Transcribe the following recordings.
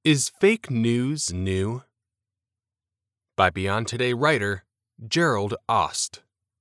Is fake news new? By Beyond Today writer Gerald Ost.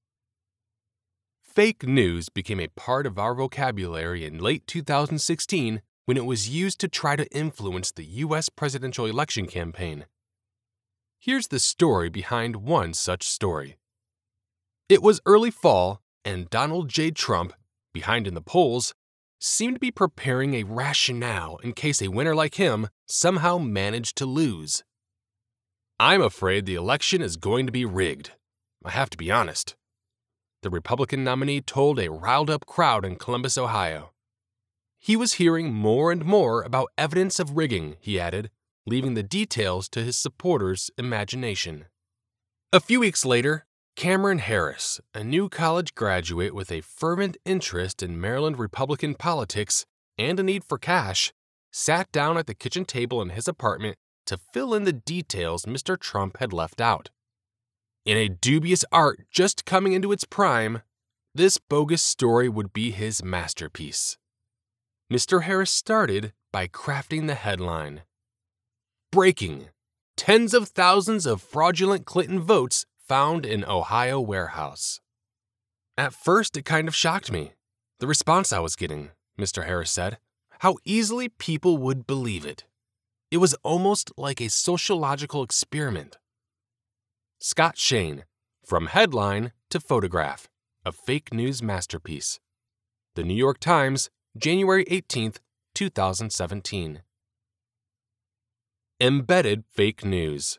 Fake news became a part of our vocabulary in late 2016 when it was used to try to influence the U.S. presidential election campaign. Here's the story behind one such story. It was early fall, and Donald J. Trump, behind in the polls, seemed to be preparing a rationale in case a winner like him somehow managed to lose. "I'm afraid the election is going to be rigged. I have to be honest," the Republican nominee told a riled-up crowd in Columbus, Ohio. He was hearing more and more about evidence of rigging, he added, leaving the details to his supporters' imagination. A few weeks later, Cameron Harris, a new college graduate with a fervent interest in Maryland Republican politics and a need for cash, sat down at the kitchen table in his apartment to fill in the details Mr. Trump had left out. In a dubious art just coming into its prime, this bogus story would be his masterpiece. Mr. Harris started by crafting the headline: "Breaking: Tens of thousands of fraudulent Clinton votes found in Ohio warehouse." At first, it kind of shocked me, the response I was getting, Mr. Harris said, how easily people would believe it. It was almost like a sociological experiment. Scott Shane, From Headline to Photograph, a Fake News Masterpiece. The New York Times, January 18, 2017. Embedded fake news.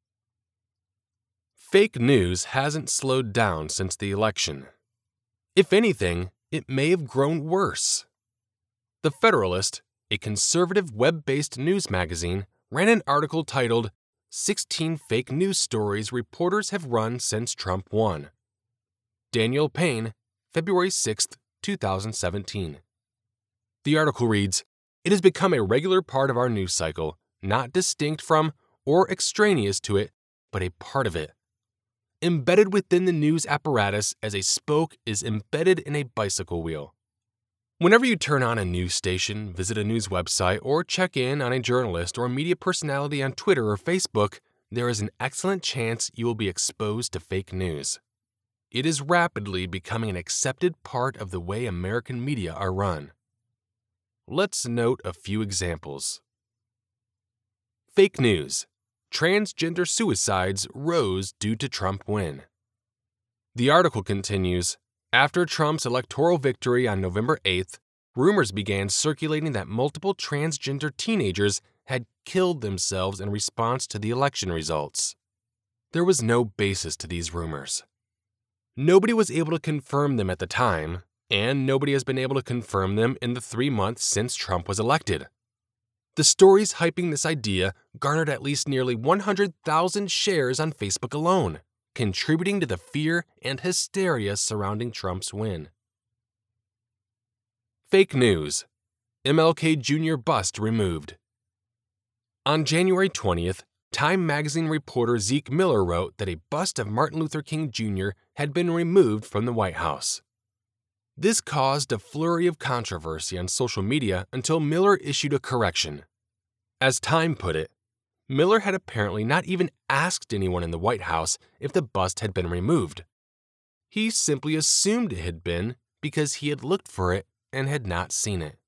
Fake news hasn't slowed down since the election. If anything, it may have grown worse. The Federalist, a conservative web-based news magazine, ran an article titled 16 Fake News Stories Reporters Have Run Since Trump Won. Daniel Payne, February 6, 2017. The article reads, "It has become a regular part of our news cycle, not distinct from or extraneous to it, but a part of it. Embedded within the news apparatus as a spoke is embedded in a bicycle wheel. Whenever you turn on a news station, visit a news website, or check in on a journalist or media personality on Twitter or Facebook, there is an excellent chance you will be exposed to fake news. It is rapidly becoming an accepted part of the way American media are run. Let's note a few examples. Fake news. Transgender suicides rose due to Trump win." The article continues, "After Trump's electoral victory on November 8th, rumors began circulating that multiple transgender teenagers had killed themselves in response to the election results. There was no basis to these rumors. Nobody was able to confirm them at the time, and nobody has been able to confirm them in the 3 months since Trump was elected. The stories hyping this idea garnered at least nearly 100,000 shares on Facebook alone, contributing to the fear and hysteria surrounding Trump's win." Fake news. MLK Jr. bust removed. On January 20th, Time magazine reporter Zeke Miller wrote that a bust of Martin Luther King Jr. had been removed from the White House. This caused a flurry of controversy on social media until Miller issued a correction. As Time put it, Miller had apparently not even asked anyone in the White House if the bust had been removed. He simply assumed it had been because he had looked for it and had not seen it.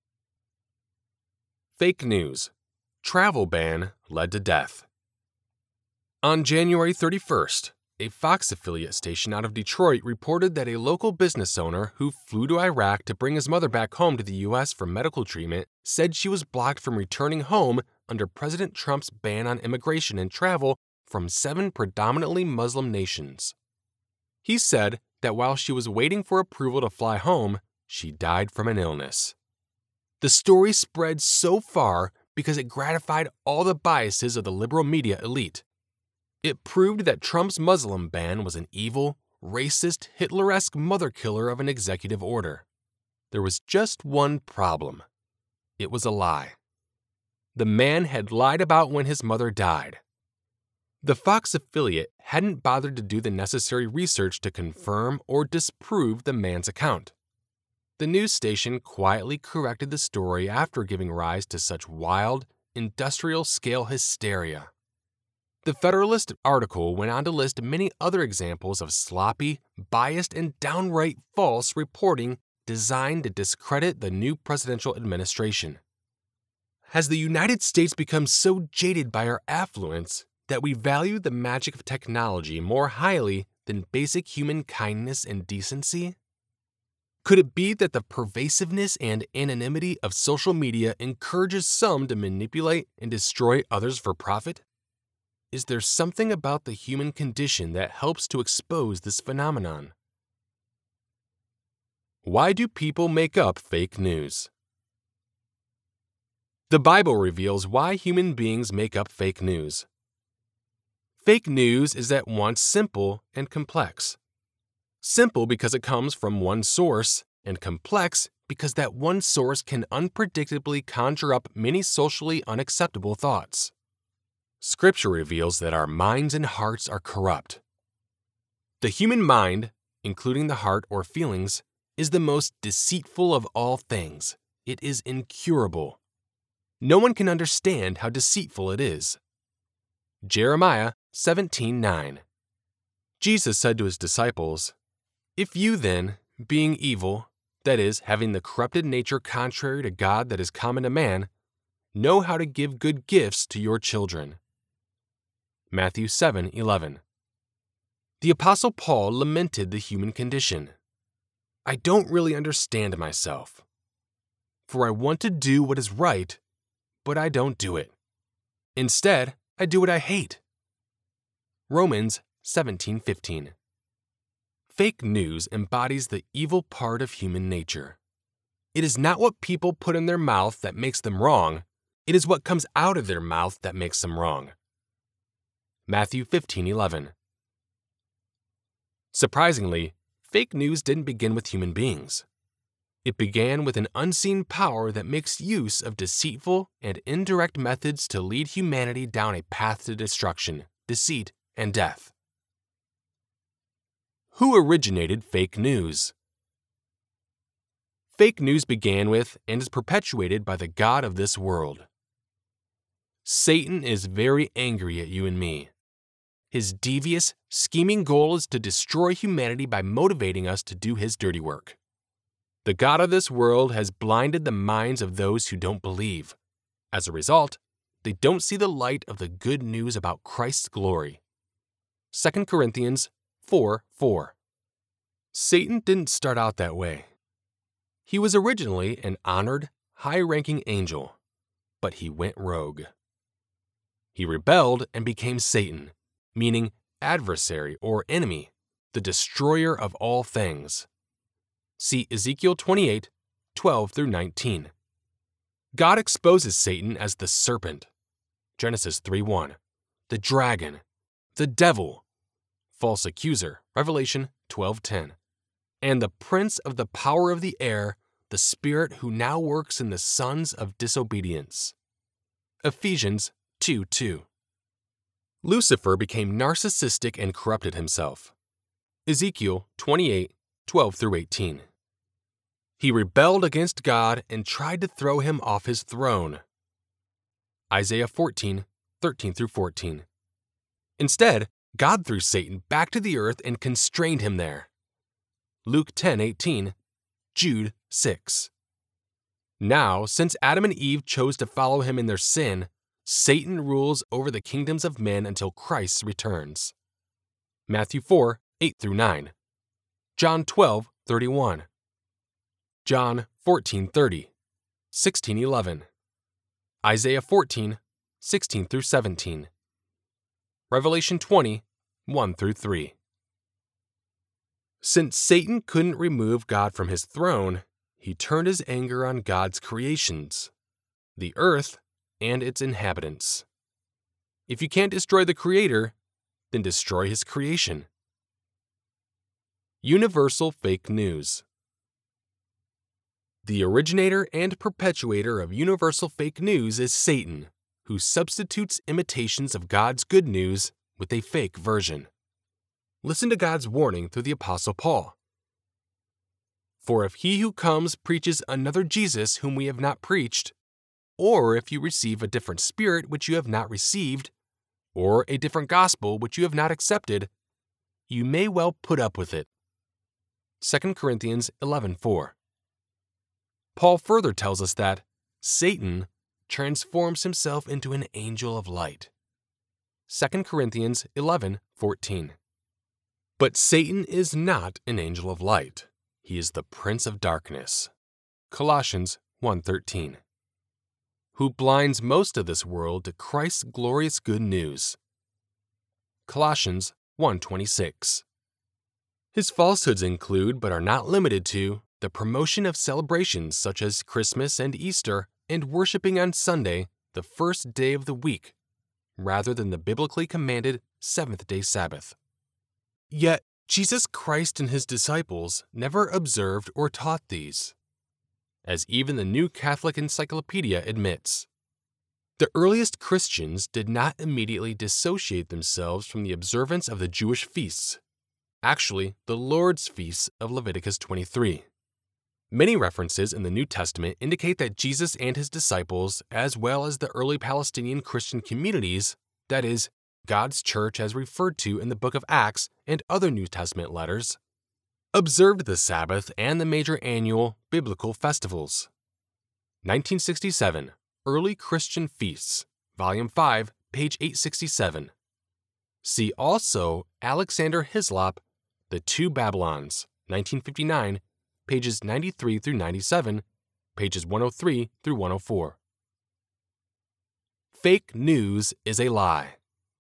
Fake news. Travel ban led to death. On January 31st, a Fox affiliate station out of Detroit reported that a local business owner who flew to Iraq to bring his mother back home to the U.S. for medical treatment said she was blocked from returning home under President Trump's ban on immigration and travel from 7 predominantly Muslim nations. He said that while she was waiting for approval to fly home, she died from an illness. The story spread so far because it gratified all the biases of the liberal media elite. It proved that Trump's Muslim ban was an evil, racist, Hitler-esque mother killer of an executive order. There was just one problem. It was a lie. The man had lied about when his mother died. The Fox affiliate hadn't bothered to do the necessary research to confirm or disprove the man's account. The news station quietly corrected the story after giving rise to such wild industrial-scale hysteria. The Federalist article went on to list many other examples of sloppy, biased, and downright false reporting designed to discredit the new presidential administration. Has the United States become so jaded by our affluence that we value the magic of technology more highly than basic human kindness and decency? Could it be that the pervasiveness and anonymity of social media encourages some to manipulate and destroy others for profit? Is there something about the human condition that helps to expose this phenomenon? Why do people make up fake news? The Bible reveals why human beings make up fake news. Fake news is at once simple and complex. Simple because it comes from one source, and complex because that one source can unpredictably conjure up many socially unacceptable thoughts. Scripture reveals that our minds and hearts are corrupt. The human mind, including the heart or feelings, is the most deceitful of all things. It is incurable. No one can understand how deceitful it is. Jeremiah 17:9. Jesus said to his disciples, "If you then, being evil, that is, having the corrupted nature contrary to God that is common to man, know how to give good gifts to your children." Matthew 7:11. The Apostle Paul lamented the human condition. "I don't really understand myself. For I want to do what is right, but I don't do it. Instead, I do what I hate." Romans 17:15. Fake news embodies the evil part of human nature. It is not what people put in their mouth that makes them wrong. It is what comes out of their mouth that makes them wrong. Matthew 15:11. Surprisingly, fake news didn't begin with human beings. It began with an unseen power that makes use of deceitful and indirect methods to lead humanity down a path to destruction, deceit, and death. Who originated fake news? Fake news began with and is perpetuated by the god of this world. Satan is very angry at you and me. His devious, scheming goal is to destroy humanity by motivating us to do his dirty work. The god of this world has blinded the minds of those who don't believe. As a result, they don't see the light of the good news about Christ's glory. 2 Corinthians 4:4. Satan didn't start out that way. He was originally an honored, high-ranking angel, but he went rogue. He rebelled and became Satan, meaning adversary or enemy, the destroyer of all things. See Ezekiel 28:12-19. God exposes Satan as the serpent, Genesis 3:1, the dragon, the devil, false accuser, Revelation 12:10, and the prince of the power of the air, the spirit who now works in the sons of disobedience, Ephesians 2:2. Lucifer became narcissistic and corrupted himself, Ezekiel 28:12-18. He rebelled against God and tried to throw him off his throne, Isaiah 14:13-14. Instead, God threw Satan back to the earth and constrained him there, Luke 10:18, Jude 6. Now, since Adam and Eve chose to follow him in their sin, Satan rules over the kingdoms of men until Christ returns. Matthew 4:8-9, John 12:31, John 14:30, 16:11, Isaiah 14:16-17, Revelation 20:1-3. Since Satan couldn't remove God from his throne, he turned his anger on God's creations, the earth and its inhabitants. If you can't destroy the Creator, then destroy his creation. Universal fake news. The originator and perpetuator of universal fake news is Satan, who substitutes imitations of God's good news with a fake version. Listen to God's warning through the Apostle Paul. "For if he who comes preaches another Jesus whom we have not preached, or if you receive a different spirit which you have not received, or a different gospel which you have not accepted, you may well put up with it. 2 Corinthians 11:4. Paul further tells us that Satan transforms himself into an angel of light. 2 Corinthians 11:14. But Satan is not an angel of light. He is the prince of darkness. Colossians 1:13. Who blinds most of this world to Christ's glorious good news. Colossians 1:26. His falsehoods include, but are not limited to, the promotion of celebrations such as Christmas and Easter and worshiping on Sunday, the first day of the week, rather than the biblically commanded seventh-day Sabbath. Yet, Jesus Christ and his disciples never observed or taught these, as even the New Catholic Encyclopedia admits. The earliest Christians did not immediately dissociate themselves from the observance of the Jewish feasts, actually the Lord's feasts of Leviticus 23. Many references in the New Testament indicate that Jesus and his disciples, as well as the early Palestinian Christian communities, that is, God's church as referred to in the book of Acts and other New Testament letters, observed the Sabbath and the major annual biblical festivals. 1967, Early Christian Feasts, Volume 5, page 867. See also Alexander Hislop, The Two Babylons, 1959, pages 93 through 97, pages 103 through 104. Fake news is a lie.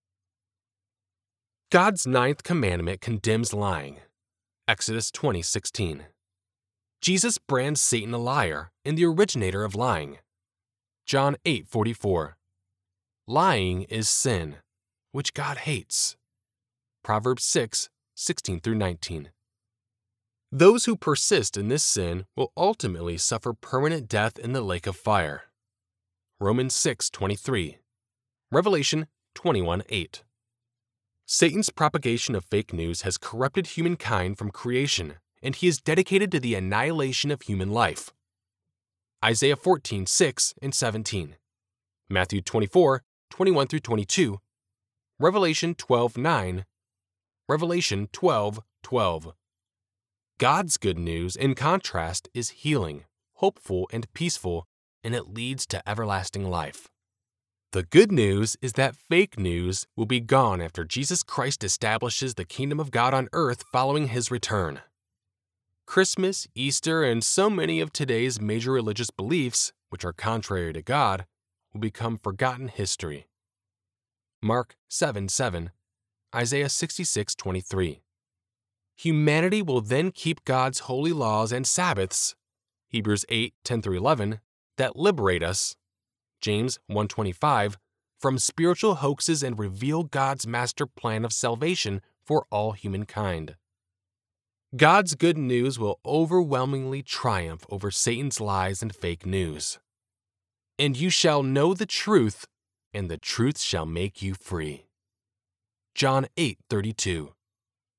God's ninth commandment condemns lying. Exodus 20:16. Jesus brands Satan a liar and the originator of lying. John 8:44. Lying is sin, which God hates. Proverbs 6:16 through 19. Those who persist in this sin will ultimately suffer permanent death in the lake of fire. Romans 6:23. Revelation 21:8. Satan's propagation of fake news has corrupted humankind from creation, and he is dedicated to the annihilation of human life. Isaiah 14:6 and 17. Matthew 24:21 through 22. Revelation 12:9. Revelation 12:12. God's good news, in contrast, is healing, hopeful, and peaceful, and it leads to everlasting life. The good news is that fake news will be gone after Jesus Christ establishes the kingdom of God on earth following his return. Christmas, Easter, and so many of today's major religious beliefs, which are contrary to God, will become forgotten history. Mark 7:7, Isaiah 66:23. Humanity will then keep God's holy laws and Sabbaths, Hebrews 8:10 through 11, that liberate us, James 1:25, from spiritual hoaxes and reveal God's master plan of salvation for all humankind. God's good news will overwhelmingly triumph over Satan's lies and fake news. And you shall know the truth, and the truth shall make you free. John 8:32.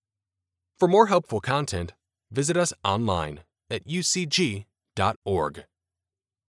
For more helpful content, visit us online at ucg.org.